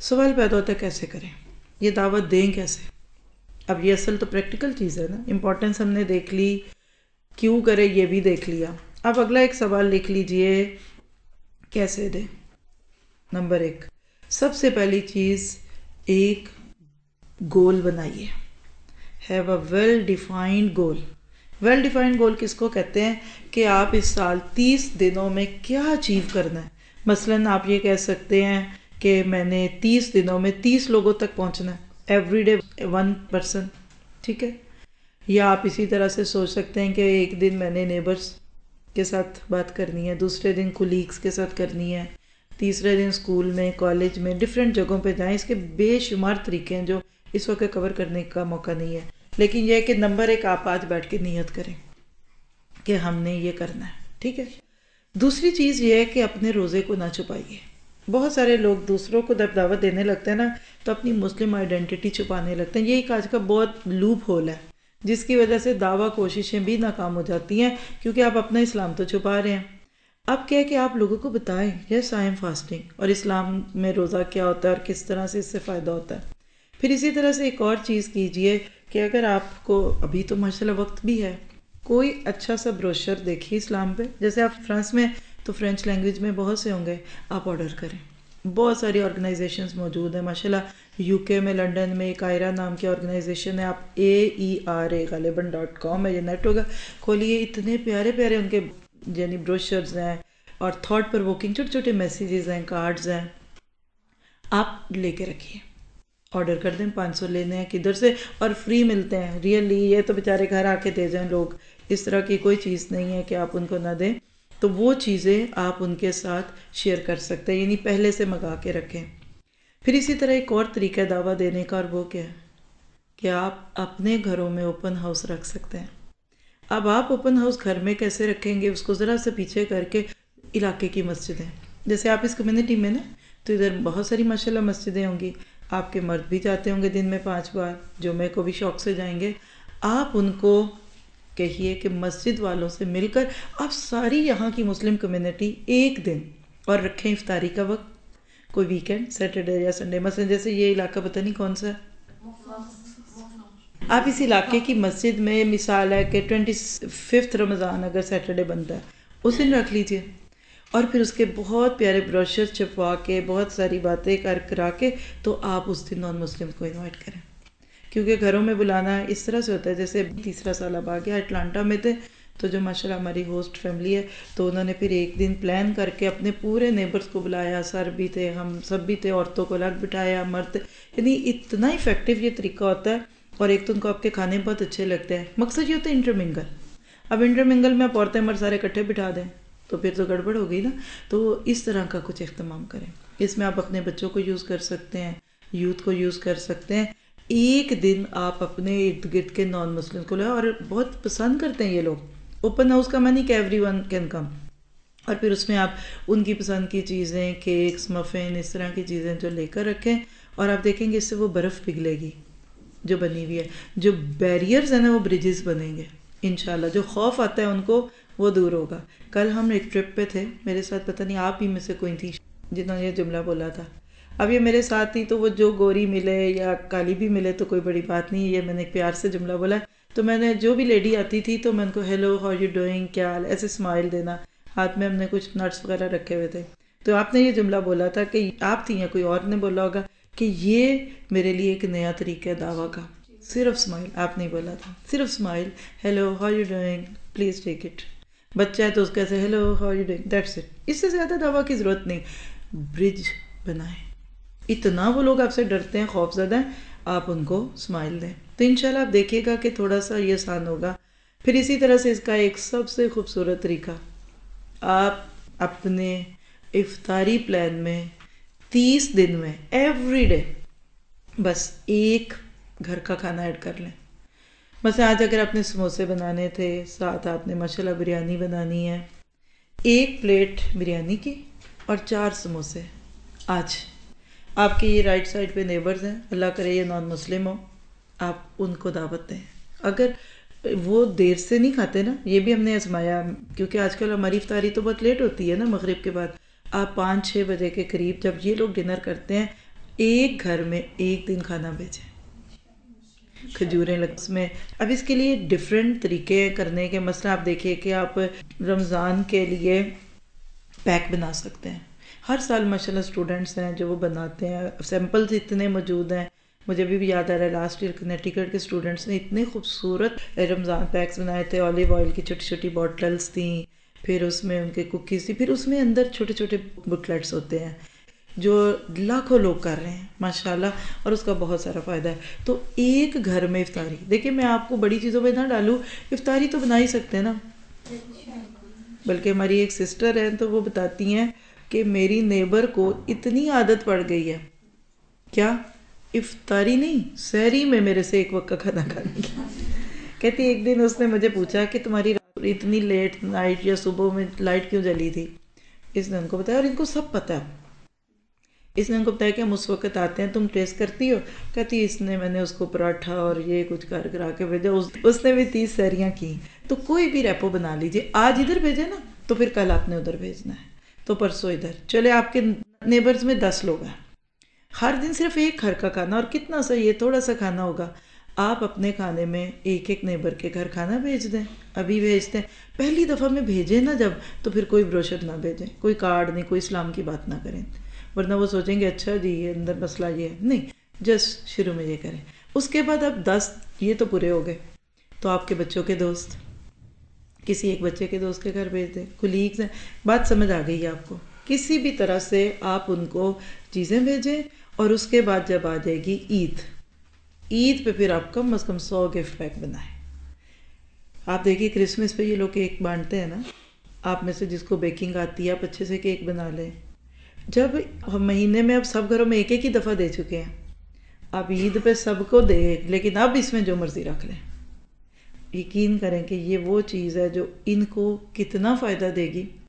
سوال پیدا ہوتا ہے کیسے کریں، یہ دعوت دیں کیسے؟ اب یہ اصل تو پریکٹیکل چیز ہے نا، امپورٹنس ہم نے دیکھ لی، کیوں کرے یہ بھی دیکھ لیا. اب اگلا ایک سوال لکھ لیجئے، کیسے دیں. نمبر 1، سب سے پہلی چیز ایک گول بنائیے. Have a well defined goal. Well defined goal کس کو کہتے ہیں کہ آپ اس سال 30 دنوں میں کیا اچیو کرنا ہے. مثلاً آپ یہ کہہ سکتے ہیں کہ میں نے 30 دنوں میں 30 لوگوں تک پہنچنا ہے، ایوری ڈے 1 پرسن، ٹھیک ہے. یا آپ اسی طرح سے سوچ سکتے ہیں کہ ایک دن میں نے نیبرز کے ساتھ بات کرنی ہے، دوسرے دن کولیگز کے ساتھ کرنی ہے، تیسرے دن اسکول میں، کالج میں، ڈفرینٹ جگہوں پہ جائیں. اس کے بے شمار طریقے ہیں جو اس وقت کور کرنے کا موقع نہیں ہے، لیکن یہ ہے کہ نمبر 1 آپ آج بیٹھ کے نیت کریں کہ ہم نے یہ کرنا ہے، ٹھیک ہے. دوسری چیز یہ ہے کہ اپنے روزے کو نہ چھپائیے. بہت سارے لوگ دوسروں کو جب دعوت دینے لگتے ہیں نا تو اپنی مسلم آئیڈینٹی چھپانے لگتے ہیں. یہ ایک آج کا بہت لوپ ہول ہے جس کی وجہ سے دعویٰ کوششیں بھی ناکام ہو جاتی ہیں، کیونکہ آپ اپنا اسلام تو چھپا رہے ہیں. اب کیا ہے کہ آپ لوگوں کو بتائیں یس آئی ایم فاسٹنگ، اور اسلام میں روزہ کیا ہوتا ہے اور کس طرح سے اس سے فائدہ ہوتا ہے. پھر اسی طرح سے ایک اور چیز کیجئے کہ اگر آپ کو ابھی تو ماشاءاللہ وقت بھی ہے، کوئی اچھا سا بروشر دیکھیے اسلام پہ. جیسے آپ فرانس میں تو فرینچ لینگویج میں بہت سے ہوں گے، آپ آرڈر کریں. بہت ساری آرگنائزیشنز موجود ہیں ماشاءاللہ. یو کے میں لنڈن میں ایک آئرا نام کی آرگنائزیشن ہے، آپ AERA غالباً.com ہے، یہ نیٹ ہوگا، کھولیے. اتنے پیارے پیارے ان کے یعنی بروشرز ہیں اور تھاٹ پرووکنگ چھوٹے چھوٹے میسیجز ہیں، کارڈز ہیں. آپ لے کے رکھیے، آرڈر کر دیں. 500 لینے ہیں کدھر سے اور فری ملتے ہیں. ریئلی یہ تو بیچارے گھر آ کے دے جائیں لوگ، اس طرح کی کوئی چیز نہیں ہے کہ آپ ان کو نہ دیں. تو وہ چیزیں آپ ان کے ساتھ شیئر کر سکتے ہیں، یعنی پہلے سے منگا کے رکھیں. پھر اسی طرح ایک اور طریقہ دعویٰ دینے کا، اور وہ کیا ہے کہ آپ اپنے گھروں میں اوپن ہاؤس رکھ سکتے ہیں. اب آپ اوپن ہاؤس گھر میں کیسے رکھیں گے، اس کو ذرا سے پیچھے کر کے علاقے کی مسجدیں، جیسے آپ اس کمیونٹی میں نا تو ادھر بہت ساری ماشاءاللہ مسجدیں ہوں گی. آپ کے مرد بھی جاتے ہوں گے دن میں 5 بار، جمعے کو بھی شوق سے جائیں گے. آپ ان کو کہیے کہ مسجد والوں سے مل کر آپ ساری یہاں کی مسلم کمیونٹی ایک دن اور رکھیں افطاری کا وقت، کوئی ویکینڈ، سیٹرڈے یا سنڈے. مثلا جیسے یہ علاقہ پتہ نہیں کون سا ہے، آپ اس علاقے کی مسجد میں مثال ہے کہ 25 رمضان اگر سیٹرڈے بنتا ہے اس دن رکھ لیجئے. اور پھر اس کے بہت پیارے بروشر چھپوا کے بہت ساری باتیں کرا کے تو آپ اس دن نان مسلم کو انوائٹ کریں. کیونکہ گھروں میں بلانا اس طرح سے ہوتا ہے، جیسے تیسرا سال اب آ گیا، اٹلانٹا میں تھے تو جو ماشاءاللہ ہماری ہوسٹ فیملی ہے تو انہوں نے پھر ایک دن پلان کر کے اپنے پورے نیبرز کو بلایا. سر بھی تھے، ہم سب بھی تھے، عورتوں کو الگ بٹھایا، مرد. یعنی اتنا افیکٹو یہ طریقہ ہوتا ہے. اور ایک تو ان کو آپ کے کھانے بہت اچھے لگتے ہیں. مقصد یہ ہوتا ہے انٹرمنگل. اب انٹرمنگل میں آپ عورتیں مرد سارے اکٹھے بٹھا دیں تو پھر تو گڑبڑ ہو گئی نا. تو اس طرح کا کچھ اہتمام کریں. اس میں آپ اپنے بچوں کو یوز کر سکتے ہیں، یوتھ کو یوز کر سکتے ہیں. ایک دن آپ اپنے ارد گرد کے نان مسلم کو لیں، اور بہت پسند کرتے ہیں یہ لوگ. اوپن ہاؤس کا معنی کہ ایوری ون کین کم. اور پھر اس میں آپ ان کی پسند کی چیزیں، کیکس، مفن، اس طرح کی چیزیں جو لے کر رکھیں. اور آپ دیکھیں گے اس سے وہ برف پگھلے گی جو بنی ہوئی ہے. جو بیریئرز ہیں نا وہ بریجز بنیں گے انشاءاللہ. جو خوف آتا ہے ان کو وہ دور ہوگا. کل ہم ایک ٹرپ پہ تھے، میرے ساتھ پتہ نہیں آپ ہی میں سے کوئی تھی جنہوں نے یہ جملہ بولا تھا. اب یہ میرے ساتھ تھی تو وہ جو گوری ملے یا کالی بھی ملے تو کوئی بڑی بات نہیں. یہ میں نے ایک پیار سے جملہ بولا تو میں نے جو بھی لیڈی آتی تھی تو میں ان کو ہیلو ہاؤ یو ڈوئنگ، کیا حال، ایسے اسمائل دینا. ہاتھ میں ہم نے کچھ نٹس وغیرہ رکھے ہوئے تھے. تو آپ نے یہ جملہ بولا تھا کہ آپ تھی یا کوئی اور نے بولا ہوگا کہ یہ میرے لیے ایک نیا طریقہ ہے دعویٰ کا. صرف اسمائل، آپ نہیں بولا تھا، صرف smile, hello how you doing, please take it. بچہ ہے تو اس کا ایسے hello how you doing, that's it. اس سے زیادہ دعویٰ کی ضرورت نہیں. برج بنائیں. اتنا وہ لوگ آپ سے ڈرتے ہیں، خوف زدہ ہیں، آپ ان کو اسمائل دیں تو انشاءاللہ آپ دیکھیے گا کہ تھوڑا سا یہ آسان ہوگا. پھر اسی طرح سے اس کا ایک سب سے خوبصورت طریقہ، آپ اپنے افطاری پلان میں 30 دن میں ایوری ڈے بس ایک گھر کا کھانا ایڈ کر لیں. مثلا آج اگر آپ نے سموسے بنانے تھے، ساتھ آپ نے ماشاءاللہ بریانی بنانی ہے، 1 پلیٹ بریانی کی اور 4 سموسے. آج آپ کے یہ رائٹ سائڈ پہ نیبرز ہیں، اللہ کرے یہ نان مسلم ہو، آپ ان کو دعوت دیں. اگر وہ دیر سے نہیں کھاتے نا، یہ بھی ہم نے آزمایا، کیونکہ آج کل ہماری افطاری تو بہت لیٹ ہوتی ہے نا مغرب کے بعد. آپ 5-6 بجے کے قریب جب یہ لوگ ڈنر کرتے ہیں، ایک گھر میں ایک دن کھانا بھیجیں، کھجوریں لگ اس میں. اب اس کے لیے ڈفرینٹ طریقے ہیں کرنے کے. مثلا آپ دیکھیے کہ آپ رمضان کے لیے پیک بنا سکتے ہیں. ہر سال ماشاءاللہ اسٹوڈنٹس ہیں جو وہ بناتے ہیں، سیمپلز اتنے موجود ہیں. مجھے ابھی بھی یاد آ رہا ہے لاسٹ ایئر کنیکٹیکٹ کے اسٹوڈنٹس نے اتنے خوبصورت رمضان پیکس بنائے تھے. اولیو آئل کی چھوٹی چھوٹی بوٹلس تھیں، پھر اس میں ان کے کوکیز تھی، پھر اس میں اندر چھوٹے چھوٹے بکلیٹس ہوتے ہیں جو لاکھوں لوگ کر رہے ہیں ماشاءاللہ، اور اس کا بہت سارا فائدہ ہے. تو ایک گھر میں افطاری، دیکھیں میں آپ کو بڑی چیزوں پہ نہ ڈالوں، افطاری تو بنا ہی سکتے ہیں نا. بلکہ ہماری ایک سسٹر ہیں تو وہ بتاتی ہیں کہ میری نیبر کو اتنی عادت پڑ گئی ہے، کیا افطاری نہیں سحری میں میرے سے ایک وقت کا کھانا کھانے کی. کہتی ایک دن اس نے مجھے پوچھا کہ تمہاری اتنی لیٹ نائٹ یا صبح میں لائٹ کیوں جلی تھی. اس نے ان کو بتایا، اور ان کو سب پتہ ہے. اس نے ان کو بتایا کہ ہم اس وقت آتے ہیں، تم ٹیسٹ کرتی ہو. کہتی اس نے، میں نے اس کو پراٹھا اور یہ کچھ کرا کے بھیجا. اس نے بھی 30 سحریاں کی. تو کوئی بھی ریپو بنا لیجیے، آج ادھر بھیجے نا تو پھر کل آپ نے ادھر بھیجنا ہے، تو پرسوں ادھر. چلے آپ کے نیبرز میں 10 لوگ ہیں، ہر دن صرف ایک گھر کا کھانا، اور کتنا سا یہ تھوڑا سا کھانا ہوگا. آپ اپنے کھانے میں ایک ایک نیبر کے گھر کھانا بھیج دیں. ابھی بھیجتے ہیں، پہلی دفعہ میں بھیجیں نا جب، تو پھر کوئی بروشر نہ بھیجیں، کوئی کارڈ نہیں، کوئی اسلام کی بات نہ کریں، ورنہ وہ سوچیں گے اچھا جی یہ اندر مسئلہ یہ ہے. نہیں، جسٹ شروع میں یہ کریں. اس کے بعد اب 10 یہ تو پورے ہو گئے، تو آپ کے بچوں کے دوست، کسی ایک بچے کے دوست کے گھر بھیج دیں. کولیگز ہیں، بات سمجھ آ گئی ہے آپ کو. کسی بھی طرح سے آپ ان کو چیزیں بھیجیں. اور اس کے بعد جب آ جائے گی عید پہ پھر آپ کم از کم 100 گفٹ پیک بنائیں. آپ دیکھیے کرسمس پہ یہ لوگ کیک بانٹتے ہیں نا، آپ میں سے جس کو بیکنگ آتی ہے آپ اچھے سے کیک بنا لیں. جب ہم مہینے میں اب سب گھروں میں ایک ایک ہی دفعہ دے چکے ہیں، آپ عید پہ سب کو دے، لیکن اب اس میں جو مرضی رکھ لیں. یقین کریں کہ یہ وہ چیز ہے جو ان کو کتنا فائدہ دے گی.